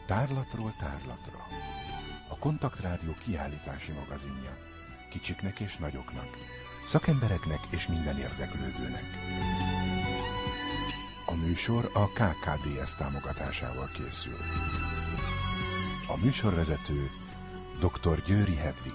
Tárlatról tárlatra. A Kontaktrádió kiállítási magazinja. Kicsiknek és nagyoknak, szakembereknek és minden érdeklődőnek. A műsor a KKDS támogatásával készül. A műsorvezető dr. Győri Hedvig.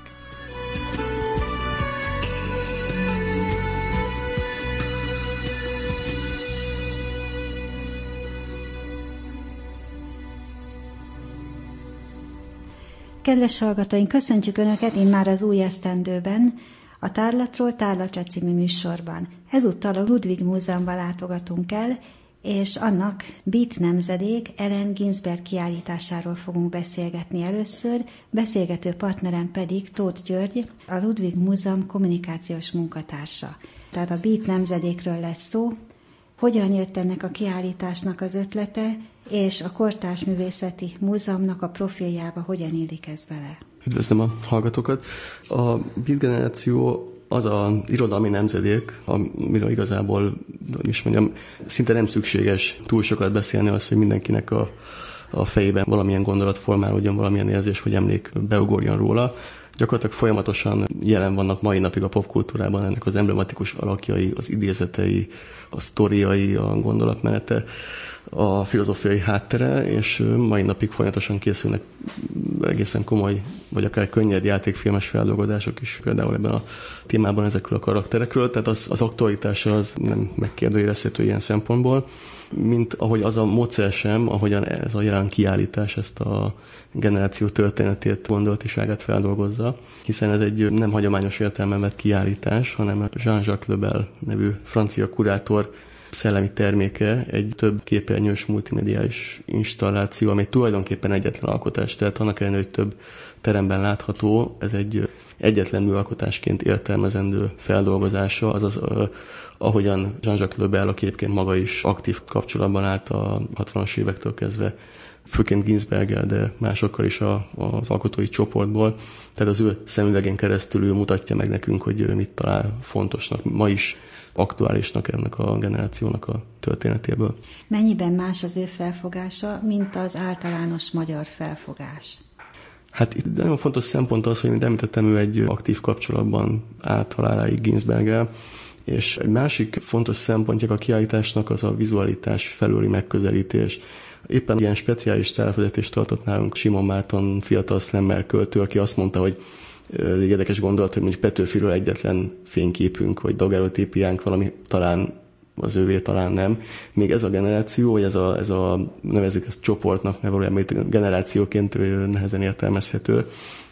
Kedves hallgatóink, köszöntjük Önöket immár az új esztendőben, a Tárlatról tárlatra című műsorban. Ezúttal a Ludwig Múzeumban látogatunk el, és annak Beat nemzedék Allen Ginsberg kiállításáról fogunk beszélgetni először, beszélgető partnerem pedig Tóth György, a Ludwig Múzeum kommunikációs munkatársa. Tehát a Beat nemzedékről lesz szó, hogyan jött ennek a kiállításnak az ötlete, és a Kortárs Művészeti Múzeumnak a profiljába hogyan illik ez bele? Üdvözlöm a hallgatókat! A Beat generáció az az irodalmi nemzedék, amiről igazából, szinte nem szükséges túl sokat beszélni az, hogy mindenkinek a fejében valamilyen gondolat formálódjon, valamilyen érzés, hogy emlék beugorjon róla. Gyakorlatilag folyamatosan jelen vannak mai napig a popkultúrában ennek az emblematikus alakjai, az idézetei, a sztoriai, a gondolatmenete, a filozófiai háttere, és mai napig folyamatosan készülnek egészen komoly, vagy akár könnyed játékfilmes feldolgozások is, például ebben a témában ezekről a karakterekről, tehát az aktualitása az nem megkérdőjelezhető ilyen szempontból, mint ahogy az a módszer sem, ahogyan ez a jelen kiállítás ezt a generáció történetét, gondolatiságát feldolgozza, hiszen ez egy nem hagyományos értelemben vett kiállítás, hanem Jean-Jacques Le Bel nevű francia kurátor szellemi terméke, egy több képernyős multimediális installáció, ami tulajdonképpen egyetlen alkotás, tehát annak ellenére, hogy több teremben látható, ez egy egyetlen műalkotásként értelmezendő feldolgozása, azaz ahogyan Jean-Jacques Le Bel, aki egyébként maga is aktív kapcsolatban állt a 60-as évektől kezdve, főként Ginsberggel, de másokkal is az alkotói csoportból. Tehát az ő szemüvegén keresztül ő mutatja meg nekünk, hogy mit talál fontosnak, ma is aktuálisnak ennek a generációnak a történetéből. Mennyiben más az ő felfogása, mint az általános magyar felfogás? Hát itt nagyon fontos szempont az, hogy mint említettem, ő egy aktív kapcsolatban állt haláláig Ginsberggel, és egy másik fontos szempontja a kiállításnak az a vizualitás felőli megközelítés. Éppen ilyen speciális tárvezetést tartott nálunk Simon Márton fiatal szlemmer költő, aki azt mondta, hogy egy érdekes gondolat, hogy mondjuk Petőfiről egyetlen fényképünk, vagy daguerreotípiánk valami talán az ővé, talán nem. Még ez a generáció, vagy ez a nevezzük ezt csoportnak, mert valójában generációként nehezen értelmezhető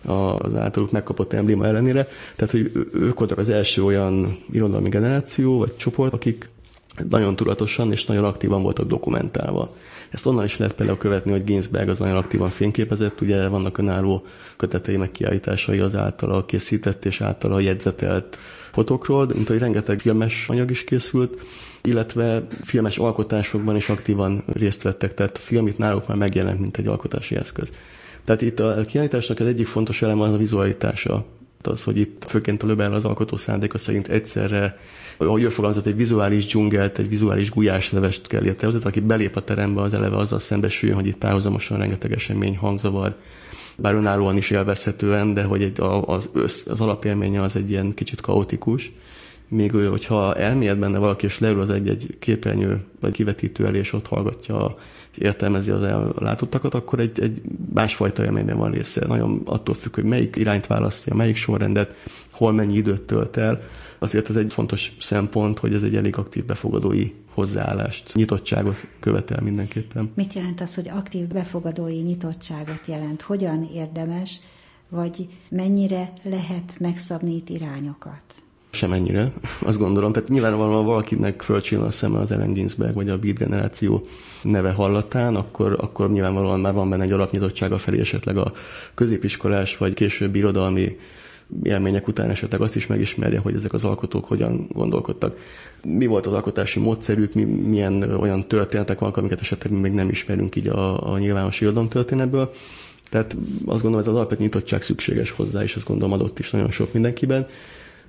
az általuk megkapott embléma ellenére. Tehát, hogy ők voltak az első olyan irodalmi generáció, vagy csoport, akik nagyon tudatosan és nagyon aktívan voltak dokumentálva. Ezt onnan is lehet például követni, hogy Ginsberg az nagyon aktívan fényképezett, ugye vannak önálló kötetei, meg kiállításai az általa készített és általa jegyzetelt fotókról, mint hogy rengeteg filmes anyag is készült, illetve filmes alkotásokban is aktívan részt vettek, tehát a film itt náluk már megjelent, mint egy alkotási eszköz. Tehát itt a kiállításnak az egyik fontos eleme az a vizualitása. Az, hogy itt főként a Le Bel az alkotó szándéka szerint egyszerre, ahogy ő fogalmazott, egy vizuális dzsungelt, egy vizuális gulyáslevest kell értelmezni, aki belép a terembe, az eleve azzal szembesüljön, hogy itt párhuzamosan rengeteg esemény, hangzavar, bár önállóan is élvezhetően, de hogy az alapélménye az egy ilyen kicsit kaotikus. Még hogyha elmélyed benne valaki, és leül az egy képernyő, vagy kivetítő elé, és ott hallgatja, és értelmezi az ellátottakat, akkor egy másfajta élményben van része. Nagyon attól függ, hogy melyik irányt választja, melyik sorrendet, hol mennyi időt tölt el. Azért ez egy fontos szempont, hogy ez egy elég aktív befogadói hozzáállást, nyitottságot követel mindenképpen. Mit jelent az, hogy aktív befogadói nyitottságot jelent? Hogyan érdemes, vagy mennyire lehet megszabni itt irányokat? Semennyire, azt gondolom. Tehát nyilvánvalóan valakinek fölcsillan a szeme az Allen Ginsberg vagy a Beat generáció neve hallatán, akkor nyilvánvalóan már van benne egy alapnyitottsága felé, esetleg a középiskolás vagy későbbi irodalmi élmények után esetleg azt is megismerje, hogy ezek az alkotók hogyan gondolkodtak. Mi volt az alkotási módszerük, milyen olyan történetek vannak, amiket esetleg még nem ismerünk így a nyilvános irodalomtörténetből. Tehát azt gondolom, ez az alapvető nyitottság szükséges hozzá, és azt gondolom adott is nagyon sok mindenkiben.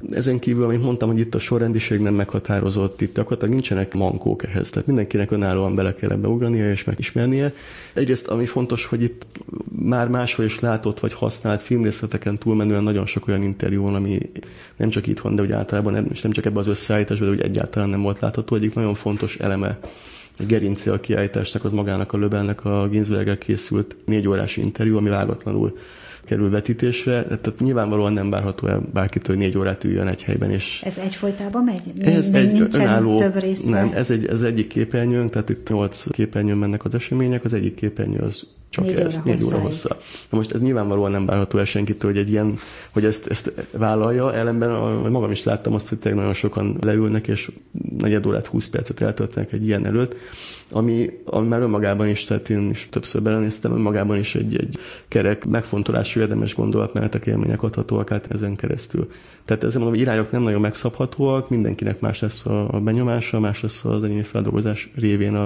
Ezen kívül, amit mondtam, hogy itt a sorrendiség nem meghatározott, itt gyakorlatilag nincsenek mankók ehhez, tehát mindenkinek önállóan bele kell ebbe ugrania és megismernie. Egyrészt, ami fontos, hogy itt már máshol is látott vagy használt filmrészleteken túlmenően nagyon sok olyan interjú van, ami nem csak itthon, de úgy általában nem csak ebben az összeállításban, de úgy egyáltalán nem volt látható. Egyik nagyon fontos eleme, a gerince a kiállításnak, az magának a Löbelnek a Ginsberggel készült 4 órás interjú, ami vágatlanul kerül vetítésre, tehát nyilvánvalóan nem várható el bárkitől, hogy 4 órát üljön egy helyben. És ez egyfolytában megy? Ez egy önálló, több része? nem, ez egyik képernyőnk, tehát itt 8 képernyőn mennek az események, az egyik képernyő az csak 4 óra hossza. Na most ez nyilvánvalóan nem várható el senkitől, hogy ezt vállalja, ellenben magam is láttam azt, hogy tényleg nagyon sokan leülnek, és 4 órát, 20 percet eltöltenek egy ilyen előtt, ami már önmagában is, tehát én is többször belenéztem, önmagában is egy kerek megfontolású, érdemes gondolatmenetek, élmények adhatóak át ezen keresztül. Tehát ezzel mondom, hogy irányok nem nagyon megszabhatóak, mindenkinek más lesz a benyomása, más lesz az egyéni feldolgozás révén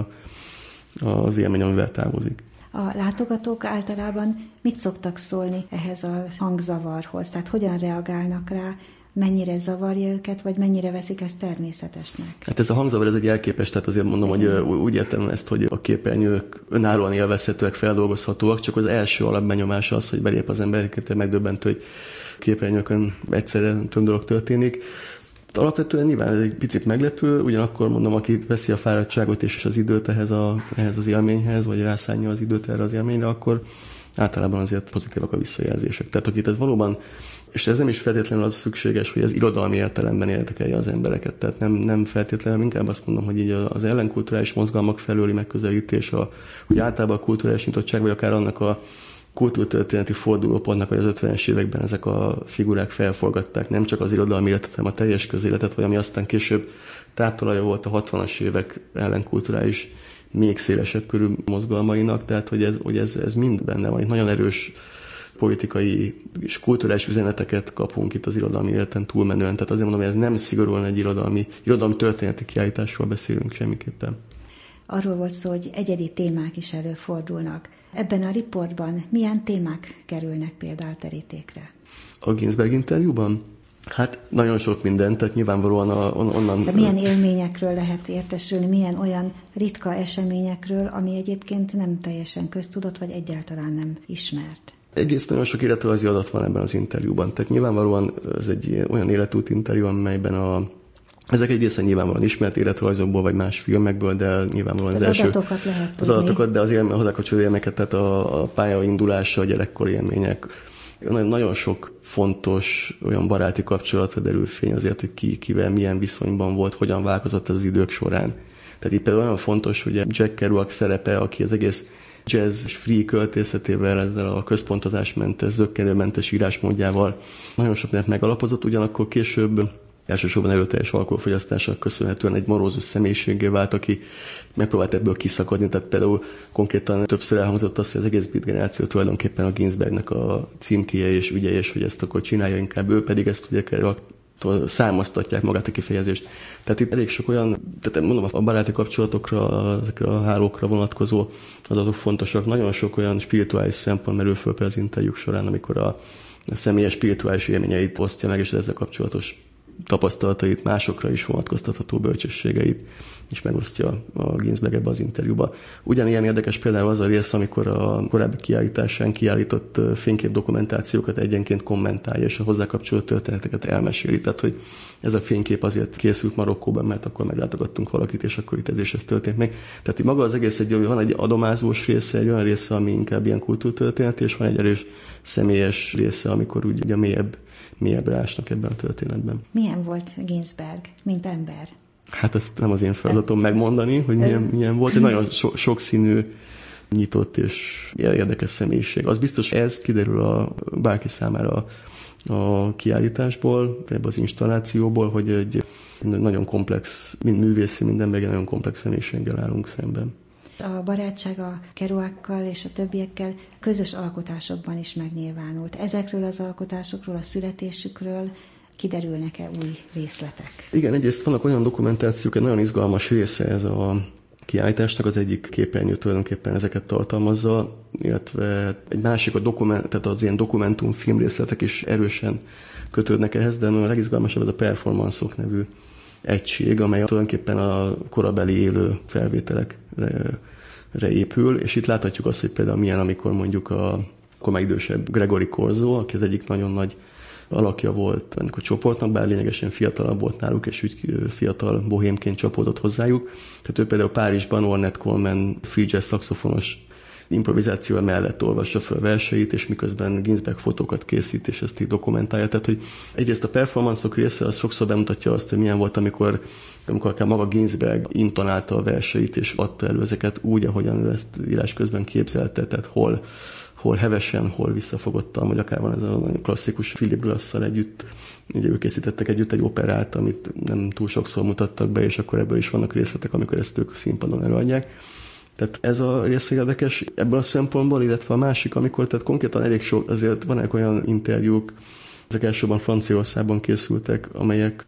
az élmény, amivel távozik. A látogatók általában mit szoktak szólni ehhez a hangzavarhoz? Tehát hogyan reagálnak rá, mennyire zavarja őket, vagy mennyire veszik ezt természetesnek? Hát ez a hangzavar, ez egy elképes, tehát azért mondom, hogy úgy értem ezt, hogy a képernyők önállóan élvezhetőek, feldolgozhatóak, csak az első alapbenyomása az, hogy belép az embereket, megdöbbentő, hogy képernyőkön egyszerre több dolog történik. Alapvetően nyilván ez egy picit meglepő, ugyanakkor mondom, aki veszi a fáradtságot és az időt ehhez az élményhez, vagy rászánja az időt erre az élményre, akkor általában azért pozitívak a visszajelzések. Tehát akit ez valóban, és ez nem is feltétlenül az szükséges, hogy ez irodalmi értelemben érdekelje az embereket. Tehát nem feltétlenül, inkább azt mondom, hogy így az ellenkulturális mozgalmak felőli megközelítés, hogy általában a kulturális nyitottság, vagy akár annak a kultúrtörténeti fordulópontnak, vagy az 50-es években ezek a figurák felforgatták nem csak az irodalmi életet, hanem a teljes közéletet, vagy ami aztán később táptalaja volt a 60-as évek ellenkulturális, még szélesebb körű mozgalmainak, tehát hogy ez mind benne van. Itt nagyon erős politikai és kulturális üzeneteket kapunk itt az irodalmi életen túlmenően, tehát azért mondom, hogy ez nem szigorúan egy irodalmi történeti kiállításról beszélünk semmiképpen. Arról volt szó, hogy egyedi témák is előfordulnak. Ebben a riportban milyen témák kerülnek például terítékre? A Ginsberg interjúban? Hát nagyon sok minden, tehát nyilvánvalóan onnan... Szóval milyen élményekről lehet értesülni, milyen olyan ritka eseményekről, ami egyébként nem teljesen köztudott, vagy egyáltalán nem ismert? Egyrészt nagyon sok életrajzi adat van ebben az interjúban, tehát nyilvánvalóan ez egy olyan életút interjú, amelyben ezek egészen nyilvánvalóan ismert életrajzokból, vagy más filmekből, de nyilvánvalóan az első... adatokat lehet tudni. Az adatokat, de az hozzákapcsolódó élményeket, tehát a pályaindulása, a gyerekkori élmények. Nagyon sok fontos olyan baráti kapcsolatra derül fény azért, hogy kivel milyen viszonyban volt, hogyan változott az idők során. Tehát itt például olyan fontos, hogy Jack Kerouac szerepe, aki az egész jazz és free költészetével, ezzel a központozásmentes, zökkenőmentes írásmódjával nagyon sok mindent megalapozott, ugyanakkor később elsősorban erőteljes alkoholfogyasztásnak köszönhetően egy morózus személyiséggé vált, aki megpróbált ebből kiszakadni, tehát például konkrétan többször elhangzott az, hogy az egész beat generáció tulajdonképpen a Ginsbergnek a címkéje és ügye, és hogy ezt akkor csinálja inkább ő, pedig ezt ugye származtatják magát a kifejezést. Tehát itt elég sok olyan, tehát mondom, a baráti kapcsolatokra, ezekre a hálókra vonatkozó adatok fontosak. Nagyon sok olyan spirituális szempont merül föl az interjúk során, amikor a személyes spirituális élményeit osztja meg, és ezzel kapcsolatos tapasztalatait, másokra is vonatkoztatható bölcsességeit is megosztja a Ginsberg ebbe az interjúba. Ugyanilyen érdekes például az a rész, amikor a korábbi kiállításán kiállított fényképdokumentációkat egyenként kommentálja, és a hozzá kapcsolódó történeteket elmeséli. Tehát, hogy ez a fénykép azért készült Marokkóban, mert akkor meglátogattunk valakit, és akkor itt ez történt meg. Tehát maga az egész van egy adomázós része, egy olyan része, ami inkább ilyen kultúrtörténet, és van egy erős személyes része, amikor úgy ugye mélyebbre ásnak ebben a történetben. Milyen volt Ginsberg, mint ember? Hát ezt nem az én feladatom megmondani, hogy milyen volt. Egy nagyon sokszínű, nyitott és érdekes személyiség. Az biztos, ez kiderül bárki számára a kiállításból, ebből az installációból, hogy egy nagyon komplex, mind művészi, mind emberi, nagyon komplex személyiséggel állunk szemben. A barátság a Kerouakkal és a többiekkel közös alkotásokban is megnyilvánult. Ezekről az alkotásokról, a születésükről kiderülnek-e új részletek? Igen, egyrészt vannak olyan dokumentációk, egy nagyon izgalmas része ez kiállításnak. Az egyik képernyő tulajdonképpen ezeket tartalmazza, illetve egy másik tehát az ilyen dokumentumfilm részletek is erősen kötődnek ehhez, de a legizgalmasabb ez a performanszok nevű egység, amely tulajdonképpen a korabeli élő felvételekre épül, és itt láthatjuk azt, hogy például milyen, amikor mondjuk akkor már idősebb Gregory Corso, aki az egyik nagyon nagy alakja volt ennek a csoportnak, bár lényegesen fiatalabb volt náluk, és úgy fiatal bohémként csapódott hozzájuk. Tehát ő például Párizsban Ornette Coleman free jazz szaxofonos improvizáció mellett olvassa fel verseit, és miközben Ginsberg fotókat készít, és ezt így dokumentálja. Tehát, hogy egyrészt a performanszok része az sokszor bemutatja azt, hogy milyen volt, amikor akár maga Ginsberg intonálta a verseit, és adta elő ezeket úgy, ahogyan ő ezt írás közben képzelte, tehát hol hevesen, hol visszafogottan, vagy akár van ez a klasszikus Philip Glass-szal együtt. Ugye ők készítettek együtt egy operát, amit nem túl sokszor mutattak be, és akkor ebből is vannak részletek, amikor ezt ők a színpadon előadják. Tehát ez a rész érdekes ebből a szempontból, illetve a másik, amikor tehát konkrétan elég sok, azért vannak olyan interjúk, ezek elsősorban Franciaországban készültek, amelyek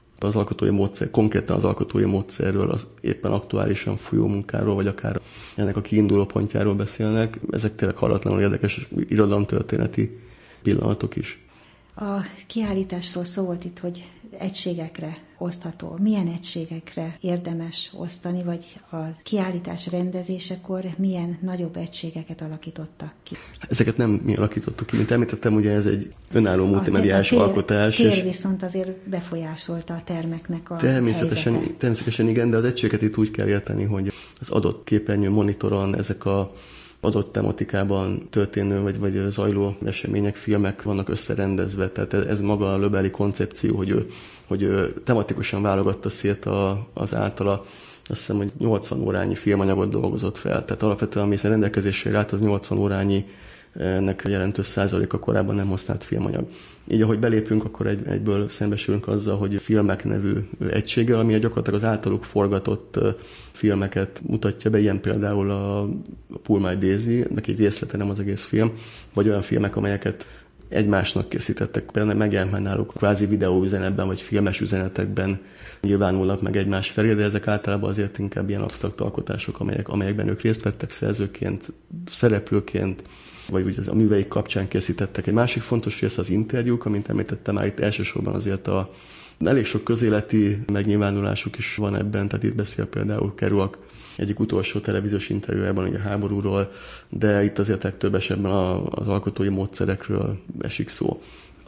konkrétan az alkotói módszerről, az éppen aktuálisan folyó munkáról, vagy akár ennek a kiinduló pontjáról beszélnek. Ezek tényleg hallatlanul érdekes irodalomtörténeti pillanatok is. A kiállításról szó volt itt, hogy egységekre osztható. Milyen egységekre érdemes osztani, vagy a kiállítás rendezésekor milyen nagyobb egységeket alakítottak ki? Ezeket nem mi alakítottuk ki. Mint említettem, ugye ez egy önálló multimediás alkotás. Tér viszont azért befolyásolta a termeknek a helyzetet. Természetesen igen, de az egységeket itt úgy kell érteni, hogy az adott képernyő monitoron ezek a adott tematikában történő vagy zajló események, filmek vannak összerendezve. Tehát ez maga a Löbeli koncepció, hogy ő tematikusan válogatta szét az általa, azt hiszem, hogy 80 órányi filmanyagot dolgozott fel. Tehát alapvetően, ami rendelkezésére állt, az 80 órányi, ennek a jelentős százaléka korábban nem használt filmanyag. Így ahogy belépünk, akkor egyből szembesülünk azzal, hogy Filmek nevű egységgel, ami gyakorlatilag az általuk forgatott filmeket mutatja be, ilyen például a Pull My Daisy, neki egy részlete, nem az egész film, vagy olyan filmek, amelyeket egymásnak készítettek. Például megjelent már náluk kvázi videóüzenetben, vagy filmes üzenetekben nyilvánulnak meg egymás felé, de ezek általában azért inkább ilyen absztrakt alkotások, amelyekben ők részt vettek szerzőként, szereplőként, vagy úgy a műveik kapcsán készítettek. Egy másik fontos rész az interjúk, amint említettem már, itt elsősorban azért elég sok közéleti megnyilvánulásuk is van ebben, tehát itt beszél például Kerouac egyik utolsó televíziós interjújában ugye a háborúról, de itt azért legtöbb esetben az alkotói módszerekről esik szó.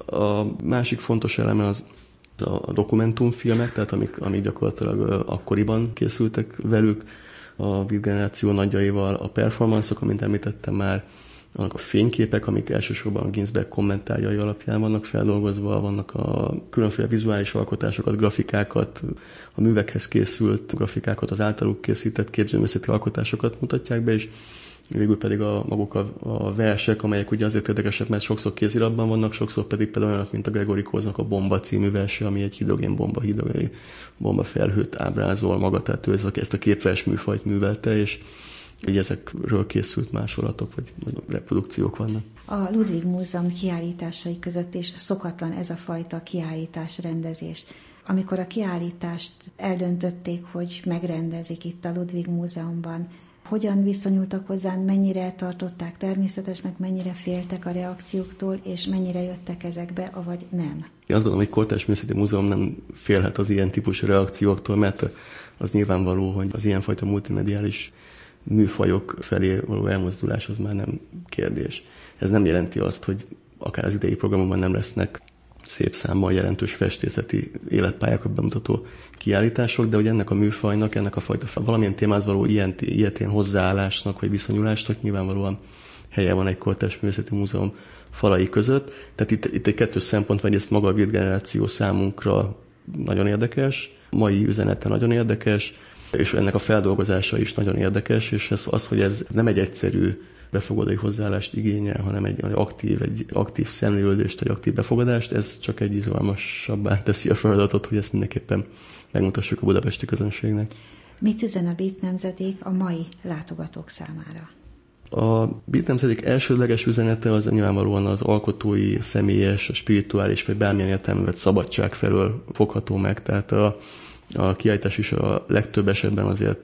A másik fontos eleme az a dokumentumfilmek, tehát amik gyakorlatilag akkoriban készültek velük, a Beat generáció nagyjaival, a performanszok, amint említettem már, vannak a fényképek, amik elsősorban a Ginsberg kommentárjai alapján vannak feldolgozva, vannak a különféle vizuális alkotásokat, grafikákat, a művekhez készült grafikákat, az általuk készített képzőművészeti alkotásokat mutatják be, és végül pedig maguk a versek, amelyek ugye azért érdekesek, mert sokszor kéziratban vannak, sokszor pedig például olyanok, mint a Gregory Corsnak a Bomba című verse, ami egy hidrogénbomba felhőt ábrázol maga, tehát ő ezt a képvers műfajt művelte, és így ezekről készült másolatok, vagy reprodukciók vannak. A Ludwig Múzeum kiállításai között is szokatlan ez a fajta kiállításrendezés. Amikor a kiállítást eldöntötték, hogy megrendezik itt a Ludwig Múzeumban, hogyan viszonyultak hozzá, mennyire tartották természetesnek, mennyire féltek a reakcióktól, és mennyire jöttek ezekbe, avagy nem? Én azt gondolom, hogy Kortárs Művészeti Múzeum nem félhet az ilyen típusú reakcióktól, mert az nyilvánvaló, hogy az ilyenfajta multimediális műfajok felé való elmozdulás az már nem kérdés. Ez nem jelenti azt, hogy akár az idei programokban nem lesznek szép számmal jelentős festészeti életpályákat bemutató kiállítások, de hogy ennek a műfajnak, ennek a fajta valamilyen témához való ilyetén hozzáállásnak vagy viszonyulásnak nyilvánvalóan helye van egy Kortárs Művészeti Múzeum falai között. Tehát itt egy kettős szempont van, hogy ezt maga a Beat generáció számunkra nagyon érdekes, mai üzenete nagyon érdekes, és ennek a feldolgozása is nagyon érdekes, és hogy ez nem egy egyszerű befogadói hozzáállást igényel, hanem egy aktív szemlélődést, egy aktív befogadást, ez csak egy izgalmasabbá teszi a feladatot, hogy ezt mindenképpen megmutassuk a budapesti közönségnek. Mit üzen a Beat nemzedék a mai látogatók számára? A Beat nemzedék elsődleges üzenete az nyilvánvalóan az alkotói, személyes, a spirituális vagy bármilyen értelemben vett szabadság felől fogható meg, tehát a kiállítás is a legtöbb esetben azért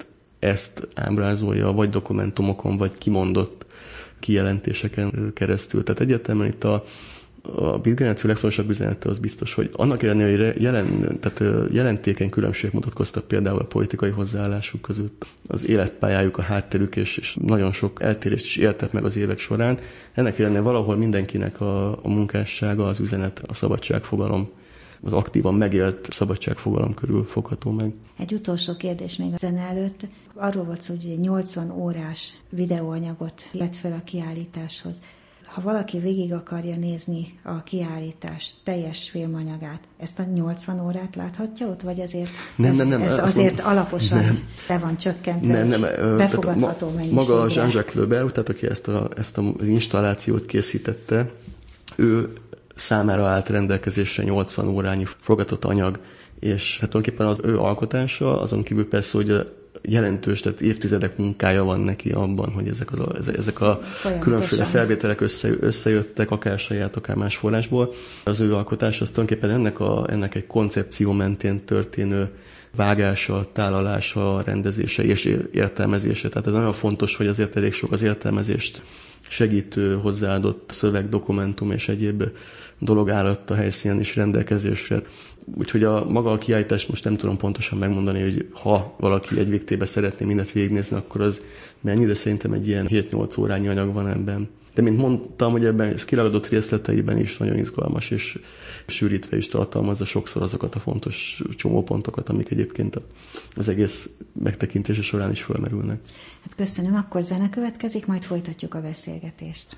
ezt ábrázolja, vagy dokumentumokon, vagy kimondott kijelentéseken keresztül. Tehát egyértelműen itt a Beat generáció legfontosabb üzenete az biztos, hogy annak ellenére, hogy jelentékeny különbségek mutatkoztak például a politikai hozzáállásuk között, az életpályájuk, a hátterük, és nagyon sok eltérést is éltek meg az évek során. Ennek ellenére valahol mindenkinek a munkássága, az üzenet, a szabadságfogalom, az aktívan megélt szabadságfogalom körül fogható meg. Egy utolsó kérdés még a zene előtt. Arról volt szó, hogy 80 órás videóanyagot vett fel a kiállításhoz. Ha valaki végig akarja nézni a kiállítás teljes filmanyagát, ezt a 80 órát láthatja ott, vagy azért ez azért alaposan le van csökkentve, befogadható mennyiségre? Maga Jean-Jacques Lebel, tehát aki ezt az installációt készítette, ő számára állt rendelkezésre 80 órányi forgatott anyag, és hát tulajdonképpen az ő alkotása, azon kívül persze, hogy jelentős, tehát évtizedek munkája van neki abban, hogy ezek a különféle felvételek összejöttek, akár saját, akár más forrásból. Az ő alkotása az tulajdonképpen ennek egy koncepció mentén történő vágása, tálalása, rendezése és értelmezése. Tehát ez nagyon fontos, hogy azért elég sok az értelmezést segítő, hozzáadott szöveg, dokumentum és egyéb dolog állott a helyszínen is rendelkezésre. Úgyhogy maga a kiállítást most nem tudom pontosan megmondani, hogy ha valaki egy végtébe szeretné mindent végignézni, akkor az mennyi, de szerintem egy ilyen 7-8 órányi anyag van ebben. De mint mondtam, hogy ebben ez kiragadott részleteiben is nagyon izgalmas, és sűrítve is tartalmazza sokszor azokat a fontos csomópontokat, amik egyébként az egész megtekintése során is fölmerülnek. Hát köszönöm, akkor zene következik, majd folytatjuk a beszélgetést.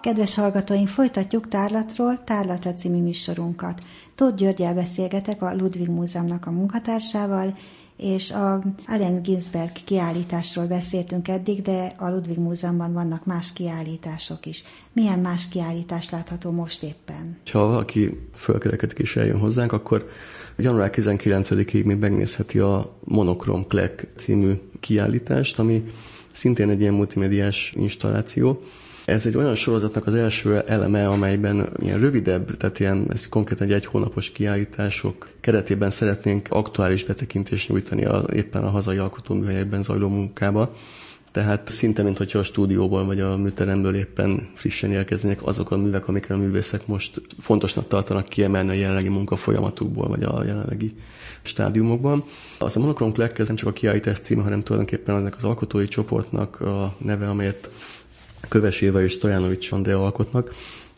Kedves hallgatóink, folytatjuk Tárlatra című műsorunkat. Tóth Györggyel beszélgetek, a Ludwig Múzeumnak a munkatársával, és a Allen Ginsberg kiállításról beszéltünk eddig, de a Ludwig Múzeumban vannak más kiállítások is. Milyen más kiállítás látható most éppen? Ha valaki fölkerekedik és eljön hozzánk, akkor január 19-ig még megnézheti a Monokrom Klek című kiállítást, ami szintén egy ilyen multimédiás installáció. Ez egy olyan sorozatnak az első eleme, amelyben ilyen rövidebb, tehát ez konkrétan egy hónapos kiállítások keretében szeretnénk aktuális betekintést nyújtani éppen a hazai alkotóműhelyekben zajló munkába. Tehát szinte, mintha a stúdióból vagy a műteremből éppen frissen érkeznének azok a művek, amiket a művészek most fontosnak tartanak kiemelni a jelenlegi munkafolyamatukból, vagy a jelenlegi stádiumokban. Az a Monokrom Klek, ez nem csak a kiállítás címe, hanem tulajdonképpen ennek az alkotói csoportnak a neve, amelyet Köves Éva és Stojanovics Andrea alkotnak,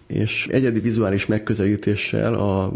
és egyedi vizuális megközelítéssel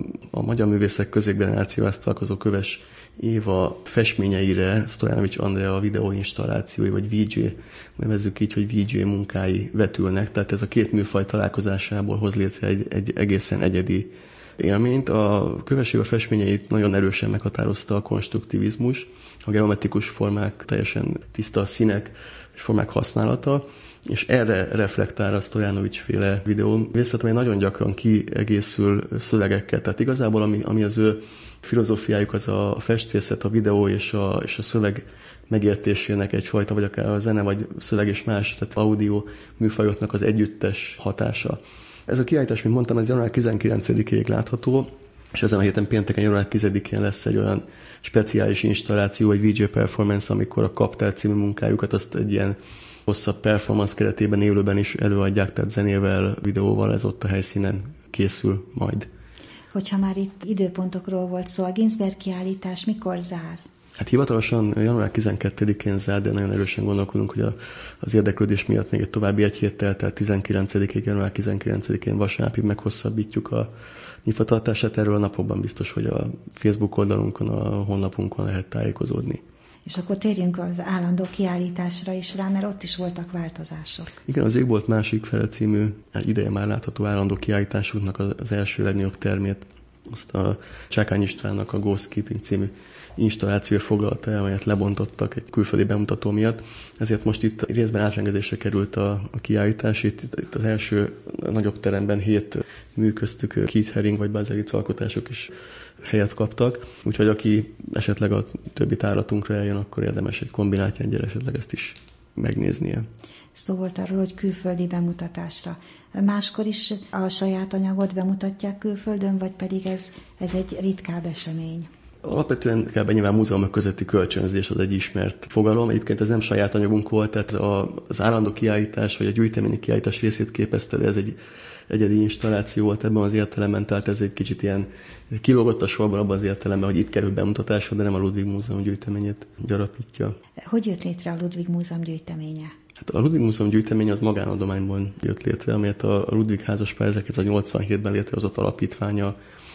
a magyar művészek középgenerációhoz tartozó Köves Éva festményeire Stojanovics Andrea videóinstallációi, vagy VJ, nevezzük így, hogy VJ munkái vetülnek, tehát ez a két műfaj találkozásából hoz létre egy egészen egyedi élményt. A Köves Éva festményeit nagyon erősen meghatározta a konstruktivizmus, a geometrikus formák, teljesen tiszta színek és formák használata, és erre reflektál a Stojanovics-féle videó részlet, amely nagyon gyakran kiegészül szövegekkel. Tehát igazából ami az ő filozófiájuk, az a festészet, a videó és a szöveg megértésének egyfajta, vagy akár a zene, vagy szöveg és más, tehát audio műfajoknak az együttes hatása. Ez a kiállítás, mint mondtam, ez január 19-ig látható, és ezen a héten pénteken január 10-én lesz egy olyan speciális installáció, vagy VJ performance, amikor a Kaptál című munkájukat azt egy ilyen hosszabb performance keretében élőben is előadják, tehát zenével, videóval, ez ott a helyszínen készül majd. Hogyha már itt időpontokról volt szó, a Ginsberg kiállítás mikor zár? Hát hivatalosan január 12-én zár, de nagyon erősen gondolkodunk, hogy az érdeklődés miatt még egy további egy héttel, tehát 19-ig, január 19-én vasárnapig meghosszabbítjuk a nyitvatartását. Erről a napokban biztos, hogy a Facebook oldalunkon, a honlapunkon lehet tájékozódni. És akkor térjünk az állandó kiállításra is rá, mert ott is voltak változások. Igen, az Égbolt másik fele című ideje már látható állandó kiállításunknak az első legnagyobb termét, azt a Csákány Istvánnak a Ghost Keeping című installációja foglalta el, amelyet lebontottak egy külföldi bemutató miatt. Ezért most itt részben átrendezésre került a kiállítás. Itt az első nagyobb teremben 7 mű, köztük Keith Haring vagy Bazelic alkotások is helyet kaptak. Úgyhogy aki esetleg a többi tárlatunkra eljön, akkor érdemes egy kombinátjángyel esetleg ezt is megnéznie. Szó volt arról, hogy külföldi bemutatásra. Máskor is a saját anyagot bemutatják külföldön, vagy pedig ez egy ritkább esemény? Alapvetően nyilván múzeumok közötti kölcsönzés az egy ismert fogalom. Egyébként ez nem saját anyagunk volt, tehát az állandó kiállítás, vagy a gyűjteményi kiállítás részét képezte, de ez egy egyedi installáció volt ebben az értelemben, tehát ez egy kicsit ilyen kilógott a sorban abban az értelemben, hogy itt kerül bemutatásra, de nem a Ludwig Múzeum gyűjteményét gyarapítja. Hogy jött létre a Ludwig Múzeum gyűjteménye? Hát a Ludwig Múzeum gyűjteménye az magánadományból jött létre, amelyet a Ludwig házaspár 1987-ben létrehozott alapítványa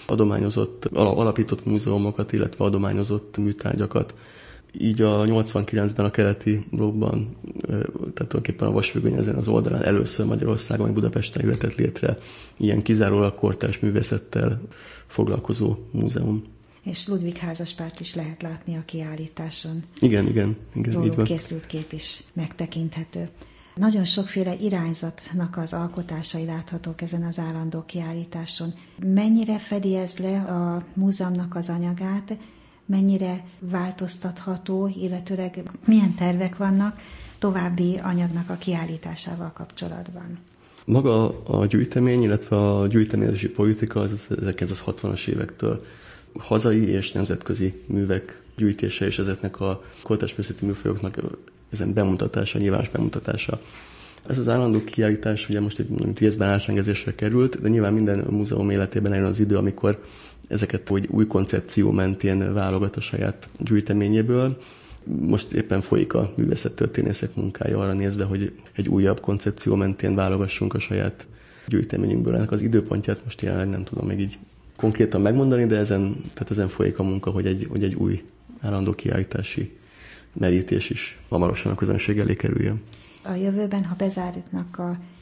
alapított múzeumokat, illetve adományozott műtárgyakat. Így a 89-ben a keleti blokkban, tehát tulajdonképpen a vasfüggöny ezen az oldalán először Magyarországon, Budapesten jöhetett létre ilyen kizárólag kortárs művészettel foglalkozó múzeum. És Ludwig házaspárt is lehet látni a kiállításon. Igen, róluk így van. Készült kép is megtekinthető. Nagyon sokféle irányzatnak az alkotásai láthatók ezen az állandó kiállításon. Mennyire fedi ez le a múzeumnak az anyagát, mennyire változtatható, illetőleg milyen tervek vannak további anyagnak a kiállításával kapcsolatban? Maga a gyűjtemény, illetve a gyűjteményezési politika az 1960-as évektől hazai és nemzetközi művek gyűjtése, és ezeknek a kortárs művészeti műfajoknak ezen bemutatása, nyilvános bemutatása. Ez az állandó kiállítás ugye most egy részben átrendezésre került, de nyilván minden múzeum életében eljön az idő, amikor ezeket úgy új koncepció mentén válogat a saját gyűjteményéből. Most éppen folyik a művészettörténészek munkája arra nézve, hogy egy újabb koncepció mentén válogassunk a saját gyűjteményünkből. Ennek az időpontját most jelenleg nem tudom még így konkrétan megmondani, de ezen folyik a munka, hogy egy új állandó kiállítási merítés is hamarosan a közönség elé kerüljön. A jövőben, ha bezárnak a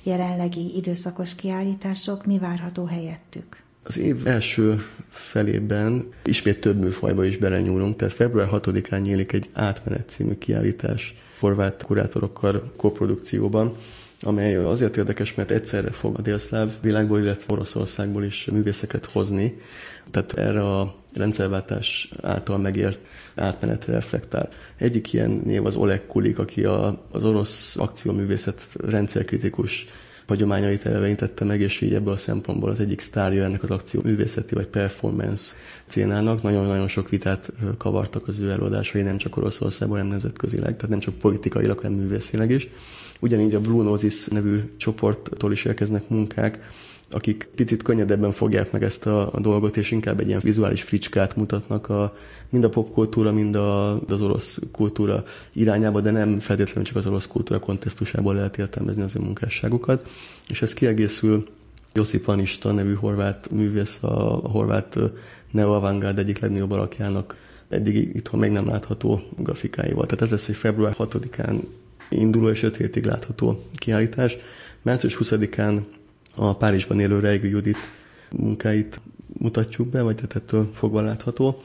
jelenlegi időszakos kiállítások, mi várható helyettük? Az év első felében ismét több műfajba is belenyúlunk, tehát február 6-án nyílik egy Átmenet című kiállítás horvát kurátorokkal koprodukcióban, amely azért érdekes, mert egyszerre fog a délszláv világból, illetve Oroszországból is művészeket hozni, tehát erre a rendszerváltás által megért átmenetre reflektál. Egyik ilyen név az Oleg Kulik, aki az orosz akcióművészet rendszerkritikus hagyományait elevenítette meg, és így ebből a szempontból az egyik sztárja ennek az akcióművészeti vagy performance szénának. Nagyon-nagyon sok vitát kavartak az ő előadásai, nem csak Oroszországban, hanem nemzetközileg, tehát nem csak politikailag, hanem művészileg is. Ugyanígy a Blue Noses nevű csoporttól is érkeznek munkák, akik picit könnyedebben fogják meg ezt a dolgot, és inkább egy ilyen vizuális fricskát mutatnak mind a popkultúra, mind az orosz kultúra irányába, de nem feltétlenül csak az orosz kultúra kontextusából lehet értelmezni az ő munkásságukat. És ez kiegészül Josip Vanista nevű horvát művész, a horvát neo-avantgárd egyik legnagyobb alakjának eddig itthon még nem látható grafikáival. Tehát ez lesz egy február 6-án induló és 5 hétig látható kiállítás. Március 20-án a Párizsban élő Reigl Judit munkáit mutatjuk be, vagy tehát ettől fogva látható,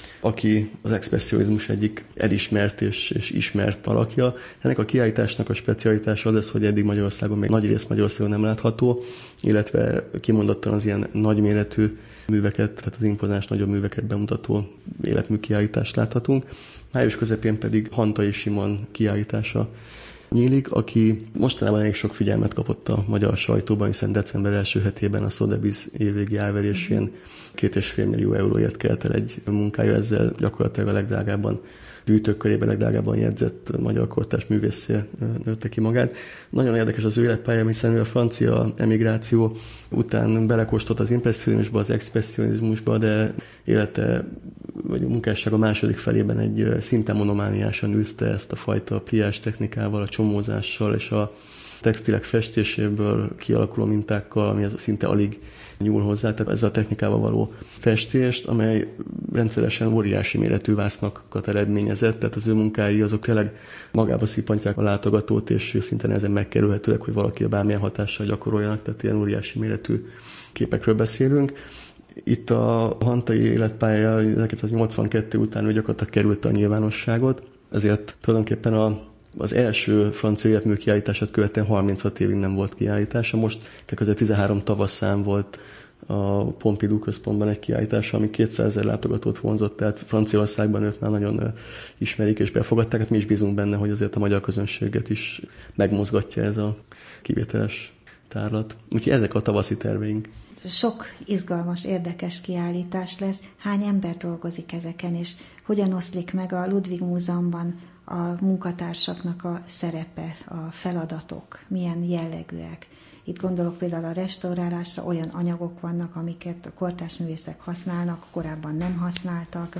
aki az expresszionizmus egyik elismert és ismert alakja. Ennek a kiállításnak a specialitása az lesz, hogy eddig Magyarországon még nagy rész Magyarországon nem látható, illetve kimondottan az ilyen nagyméretű műveket, tehát az impozáns nagyobb műveket bemutató életmű kiállítást láthatunk. Május közepén pedig Hantai Simon kiállítása nyílik, aki mostanában elég sok figyelmet kapott a magyar sajtóban, hiszen december első hetében a Sotheby's évvégi árverésén 2,5 millió euróért kelt el egy munkája, ezzel gyakorlatilag a legdrágábban gyűjtők körében legdrágábban jegyzett magyar kortárs művészé nőtte ki magát. Nagyon érdekes az ő életpálya, hiszen ő a francia emigráció után belekóstolt az impresszionizmusba, az expresszionizmusba, de élete vagy a munkássága második felében egy szinte monomániásan űzte ezt a fajta pliás technikával, a csomózással és a textilek festéséből kialakuló mintákkal, ami szinte alig nyúl hozzá, tehát ezzel a technikával való festést, amely rendszeresen óriási méretű vásznakat eredményezett, tehát az ő munkái azok tényleg magába szippantják a látogatót, és szinte nehezen megkerülhetőek, hogy valaki bármilyen hatással gyakoroljanak, tehát ilyen óriási méretű képekről beszélünk. Itt a Hantai életpálya 1982 után ő gyakorlatilag került a nyilvánosságot, ezért tulajdonképpen az első francia életmű kiállítását követően 36 évig nem volt kiállítása. Most 2013 tavaszán volt a Pompidou központban egy kiállítása, ami 200 000 látogatót vonzott, tehát Franciaországban őt már nagyon ismerik és befogadták. Hát mi is bízunk benne, hogy azért a magyar közönséget is megmozgatja ez a kivételes tárlat. Úgyhogy ezek a tavaszi terveink. Sok izgalmas, érdekes kiállítás lesz. Hány ember dolgozik ezeken, és hogyan oszlik meg a Ludwig Múzeumban a munkatársaknak a szerepe, a feladatok, milyen jellegűek? Itt gondolok például a restaurálásra, olyan anyagok vannak, amiket a kortárs művészek használnak, korábban nem használtak,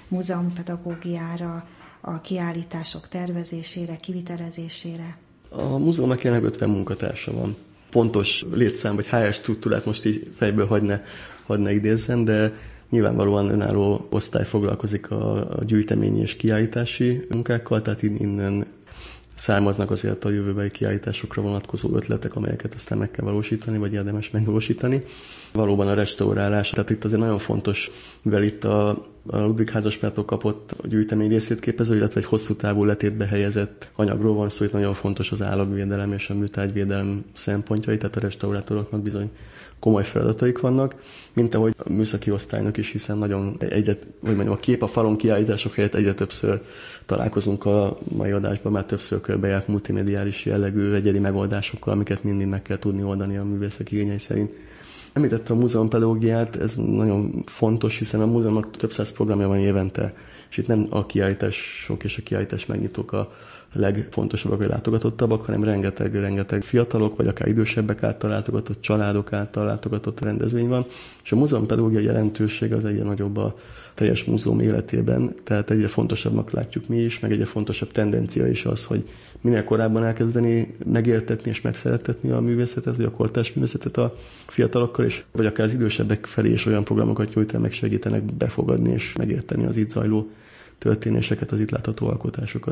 múzeumpedagógiára, a kiállítások tervezésére, kivitelezésére. A múzeumnak jelenleg 50 munkatársa van. Pontos létszám vagy HR struktúrát most így fejből hagyna idézzen, de nyilvánvalóan önálló osztály foglalkozik a gyűjteményi és kiállítási munkákkal, tehát innen származnak azért a jövőbeli kiállításokra vonatkozó ötletek, amelyeket aztán meg kell valósítani, vagy érdemes megvalósítani. Valóban a restaurálás, tehát itt azért nagyon fontos, mivel itt a Ludwig házaspártól kapott a gyűjtemény részét képező, illetve egy hosszú távú letétbe helyezett anyagról van szó, itt nagyon fontos az állagvédelem és a műtárgyvédelem szempontjai, tehát a restaurátoroknak bizony komoly feladataik vannak, mint ahogy a műszaki osztálynak is, hiszen nagyon a kép a falon kiállítások helyett egyre többször találkozunk a mai adásban, már többször körbejárt multimediális jellegű egyedi megoldásokkal, amiket mindig meg kell tudni oldani a művészek igényei szerint. Említette a múzeumpedagógiát, ez nagyon fontos, hiszen a múzeumnak több száz programja van évente, és itt nem a kiállítások és a kiállítás megnyitók a legfontosabbak vagy látogatottabbak, hanem rengeteg fiatalok, vagy akár idősebbek által látogatott, családok által látogatott rendezvény van, és a múzeumpedagógia jelentőség az egyre nagyobb a teljes múzeum életében, tehát egyre fontosabbnak látjuk mi is, meg egyre fontosabb tendencia is az, hogy minél korábban elkezdeni megértetni és megszerettetni a művészetet, vagy a kortárs művészetet a fiatalokkal, és vagy akár az idősebbek felé is olyan programokat nyújtanak, meg segítenek befogadni és megérteni az itt zajló történéseket, az itt látható alkotásokat.